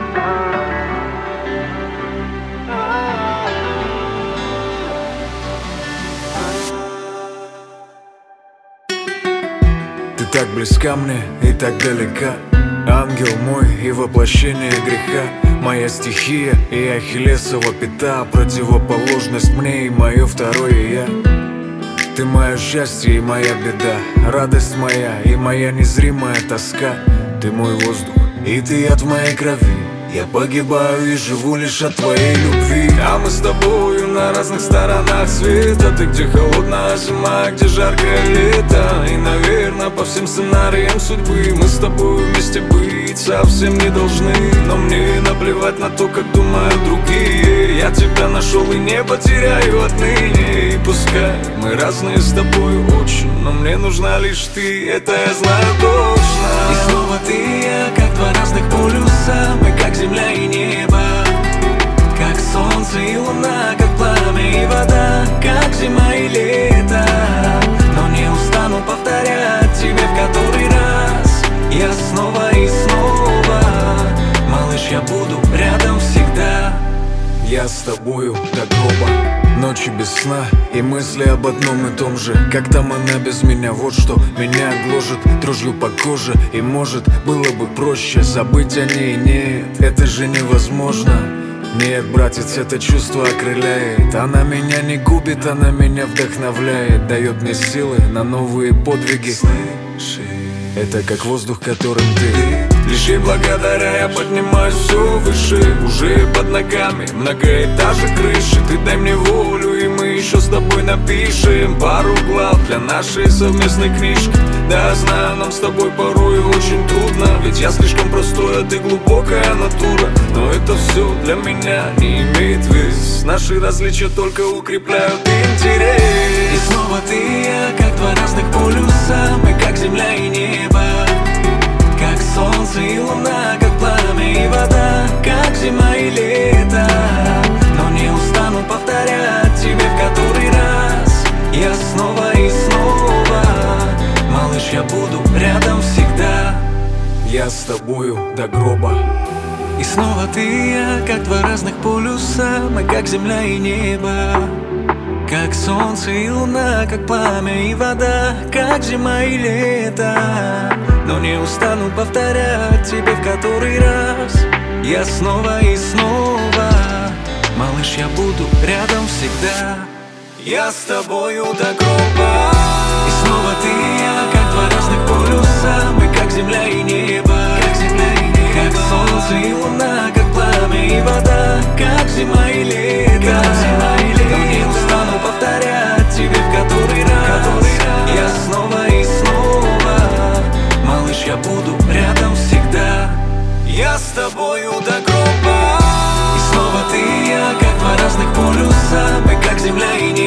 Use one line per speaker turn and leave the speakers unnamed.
Ты так близка мне и так далека, ангел мой и воплощение греха. Моя стихия и ахиллесова пята, противоположность мне и мое второе я. Ты мое счастье и моя беда, радость моя и моя незримая тоска. Ты мой воздух и ты яд в моей крови. Я погибаю и живу лишь от твоей любви. А мы с тобою на разных сторонах света. Ты где холодная зима, где жаркое лето. И, наверное, по всем сценариям судьбы мы с тобой вместе быть совсем не должны. Но мне наплевать на то, как думают другие. Я тебя нашел и не потеряю отныне. И пускай мы разные с тобой очень, но мне нужна лишь ты, это я знаю точно.
И снова ты и я, как два разных полюса. Мы как земля и небо, как солнце и луна, как пламя и вода, как зима и лето. Но не устану повторять тебе в который раз. Я снова и снова, малыш, я буду рядом всегда.
Я с тобою до гроба. Ночи без сна и мысли об одном и том же. Как там она без меня, вот что меня гложет дрожью по коже. И может было бы проще забыть о ней. Нет, это же невозможно. Нет, братец, это чувство окрыляет. Она меня не губит, она меня вдохновляет. Дает мне силы на новые подвиги. Слышишь? Это как воздух, которым ты.
Лишь ей благодаря я поднимаюсь все выше. Уже под ногами многоэтажек крыши. Ты дай мне волю, и мы еще с тобой напишем пару глав для нашей совместной книжки. Да, знаю, нам с тобой порой очень трудно, ведь я слишком простой, а ты глубокая натура. Но это все для меня не имеет вес. Наши различия только укрепляют интерес. И снова ты и я, как два разных полюса. Мы как земля и небо, как солнце и луна, как пламя и вода, как зима и лето. Но не устану повторять тебе в который раз. Я снова и снова, малыш, я буду рядом всегда.
Я с тобою до гроба.
И снова ты и я, как два разных полюса. Мы как земля и небо, как солнце и луна, как пламя и вода, как зима и лето. Но не устану повторять тебе в который раз. Я снова и снова, малыш, я буду рядом всегда. Я с тобою до гроба. И снова ты и я, как два разных полюса. Мы как земля и небо, как солнце и луна, как пламя и вода, как зима и лето. Но не устану повторять тебе в который раз. Я снова и снова, малыш, я буду рядом всегда. Я с тобою до гроба. И снова ты и я, как два разных полюса. Мы как земля и небо,